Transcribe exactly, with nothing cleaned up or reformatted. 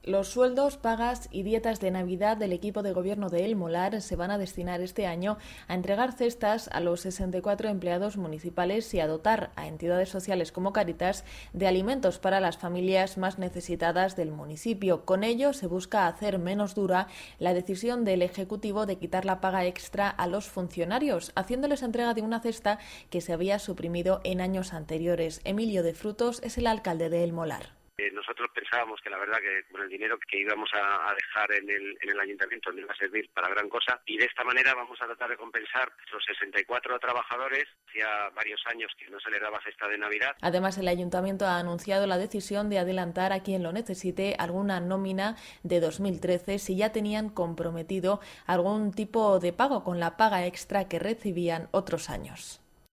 Los sueldos, pagas y dietas de Navidad del equipo de gobierno de El Molar se van a destinar este año a entregar cestas a los sesenta y cuatro empleados municipales y a dotar a entidades sociales como Cáritas de alimentos para las familias más necesitadas del municipio. Con ello se busca hacer menos dura la decisión del Ejecutivo de quitar la paga extra a los funcionarios, haciéndoles entrega de una cesta que se había suprimido en años anteriores. Emilio de Frutos es el alcalde de El Molar. Eh, nosotros pensábamos que la verdad que con el dinero que íbamos a, a dejar en el, en el ayuntamiento no iba a servir para gran cosa, y de esta manera vamos a tratar de compensar a los sesenta y cuatro trabajadores. Hacía varios años que no se les daba cesta de Navidad. Además, el ayuntamiento ha anunciado la decisión de adelantar a quien lo necesite alguna nómina de dos mil trece si ya tenían comprometido algún tipo de pago con la paga extra que recibían otros años.